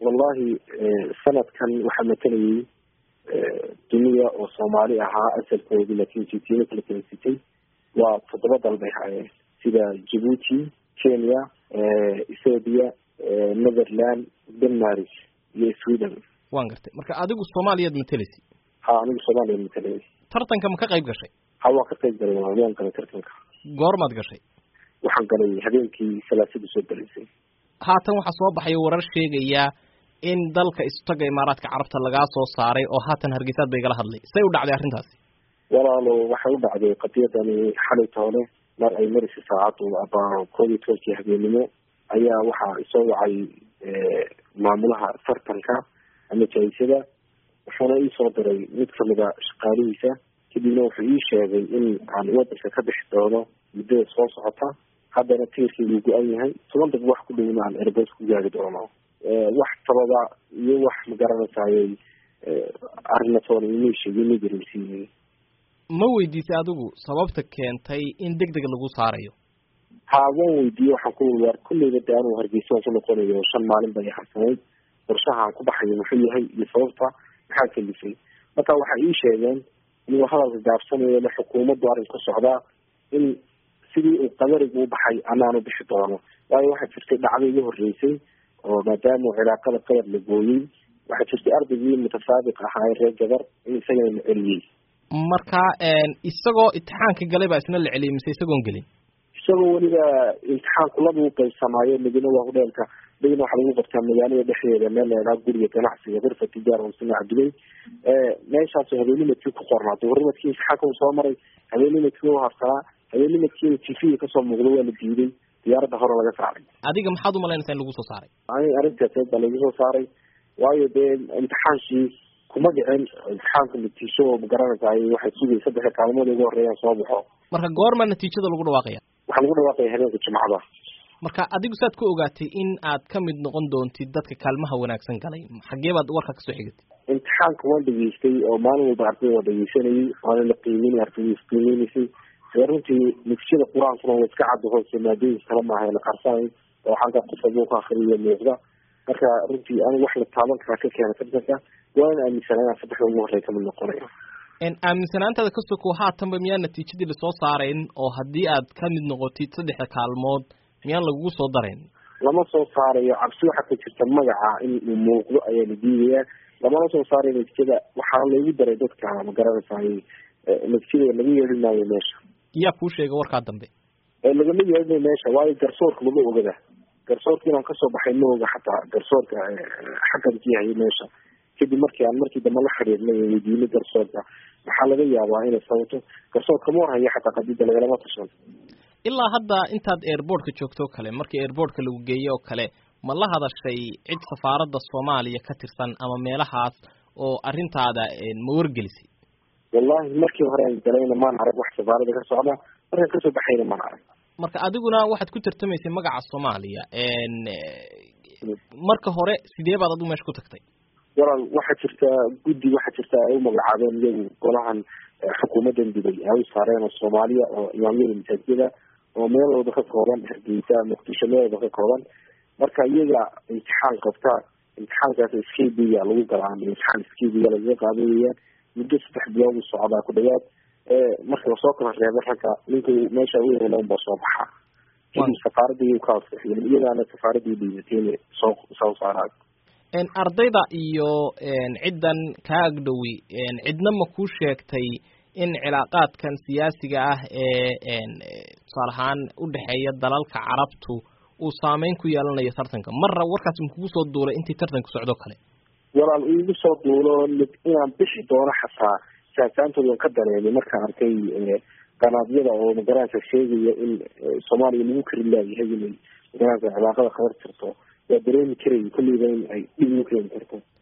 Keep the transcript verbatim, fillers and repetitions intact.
wallahi sanad kan waxaa matalayay duniya oo soomaali ahaa asalkoodii laakiin jiitiino kala kala sitay waa toddoba dal bay haayeen sida Djibouti, Kenya, Ethiopia, Netherland, Denmark iyo Sweden. waan gartay marka adigu Soomaaliyeed matalaysi ha anigu Soomaaliyeed matalayay tartanka ma ka qayb gashay ha waa ka qayb galay waan galay tartanka goormaad gashay waxaan galay habeenkii salaasada soo galaysay haatan waxa soo baxay warar sheegaya in dalka istaga Imaaraadka Carabta laga soo saaray oo haatan Hargeysa bay gala hadlay say u dhacday arrintaasi walaalo waxa u dhacday qadiyadani xalay toole mar ay marisi saacadu abaa koob iyo toban habeenimo ayaa waxa soo wacay maamulaha tartanka ama jaysada waxaana ii soo diray mid kamid ah shaqaalihiisa kadibna wuxuu ii sheegay in aan wadanka ka bixi doono muddada soo socota haddana tiirkii uu go-an yahay toban dab wax ku dhowna aan airport ku gaari doono wax sababa iyo wax magaranaysaayay arrinatoona inay sheegay inay dareensiiyey ma weydiisay adigu sababta keentay in deg deg lagu saarayo haa waan weydiiyey waxaan ku war kulleyba de anuu Hargeysa ku noqonayo shan maalin bay harsanayd qorshahaan ku baxayo muxuu yahay iyo sababta maxaa kalifay marka waxay ii sheegeen inuu hadalka gaabsanayo la xukuumaddu arrin ku socdaa in sidii uu qadarigu u baxay anaanu bixi doono waayo waxaa jirtay dhacdo iga horreysay oo maadaama cilaaqada qadar la gooyey waxaa jirtay ardaygii mutasaabiq ahaa ee reer gabar in isagana la celiyey marka isagoo imtixaanka galay baa isna la celiyey mise isagoon gelin isagoo weliba imtixaanku laba u qaybsamaayo midna waa hudheelka midna waxaa lagu qabtaa magaalada dhexdeeda meel leedaha guriga ganacsiga gurfa tijaara oo sinac dubay meeshaas habeennimadkii ku qornaa duhurnimadkii imtixaanka uu soo maray habeennimadkii uu harsanaa habeennimadkii T V kasoo muuqda waa la diiday diyaaradda hore laga saaray adiga maxaad u malaynaysaa in lagu soo saaray ani arrintaas baa lagu soo saaray waayo dee imtixaankii kuma dhicin imtixaanka natiijo oo magaranaysaa waxay sugay saddex kaalmood ugu horreeyaan soo baxo marka goorma natiijada lagu dhawaaqaya waxaa lagu dhawaaqaya habeenka Jimcada marka adigu saad ku ogaatay in aad ka mid noqon doontid dadka kaalmaha wanaagsan galay xagee baad warka ka soo xigatay imtixaanka waan dhageystay oo maalin walba arday waa dhageysanayay waana la qiimeynay ardayda isqiimeynaysay runtii natiijada qur-aankuna waa iska cad hoose maadooyin kale maaha la qarsanay oo xagga qofka buu ka akhriyo muuqda marka runtii anigu wax la taaban karaa ka keena tartanka waan aaminsanaa inaan saddexda ugu horreeya kamid noqonayo aaminsanaantada ka soko haatanba miyaan natiijadii lasoo saarayn oo haddii aad ka mid noqotid saddexda kaalmood miyaan lagugu soo darayn lama soo saarayo cabsi waxaa ka jirta magaca in uu muuqdo ayaa la diidayaa lamana soo saarayo natiijada waxaa lagu daray dadka magaranaysaay natiijada lagu yeedhin maayo meesha yaa kuu sheega warkaa dambe lagama yeedhinayo meesha waayo garsoorka lama ogada garsoorka inaan kasoo baxay ma oga xataa garsoorka xaggan ka yahay meesha kadib markii aan markii dambe la xiriirnay weydiinay garsoorka waxaa laga yaabaa inay sababto garsoorka ma warhayo xataa qadida lagalama tashan ilaa hadda intaad airportka joogto kale markii airportka lagu geeyey oo kale ma la hadashay cid safaaradda Soomaaliya ka tirsan ama meelahaas oo arrintaada ma wargelisay wallahi markii hore aan galayna maan arag wax safaaradda ka socda markaan kasoo baxayna maan arag marka adiguna waxaad ku tartamaysay magaca Soomaaliya marka hore sidee baad adigu meesha ku tagtay walaal waxaa jirta guddi waxaa jirta ay u magacaabeen iyagu golahan xukuumaddan dibay ay u saareen oo Soomaaliya oo imaamyada masaajida oo meel walba ka kooban Hargeysa Muqdisho meel walba ka kooban marka iyaga imtixaan qabta imtixaankaas iskiibiga lagu galaa imtixaan iskiibiga laga qaadaya muddo saddex bilood u socdaa ku dhawaad marka la soo kala reebay ragga ninkii meesha uu yeelay unba soo baxa in safaaradii ka hosxiyay iyagana safaaradii dhibatay soo soo saaray en ardayda iyo en ciidan ka agdhowi en cidna ma ku sheegtay in cilaaqaadkan siyaasiga ah ee en salahan u dhaxeeya dalalka carabtu uu saameyn ku yeelanayo tartanka marra warkaas uu kugu soo duulay intii tartanku socdo kale walaal uu soo duulo inaan bixi doono xataa saasantooda ka dareemay marka arkay qanaadyada oo magaraanka sheegaya in Soomaaliya lagu karin leeyahay in magaraanka cilaaqada qabar jirto waa dareemi karay kulliba in ay dhib u keeni karto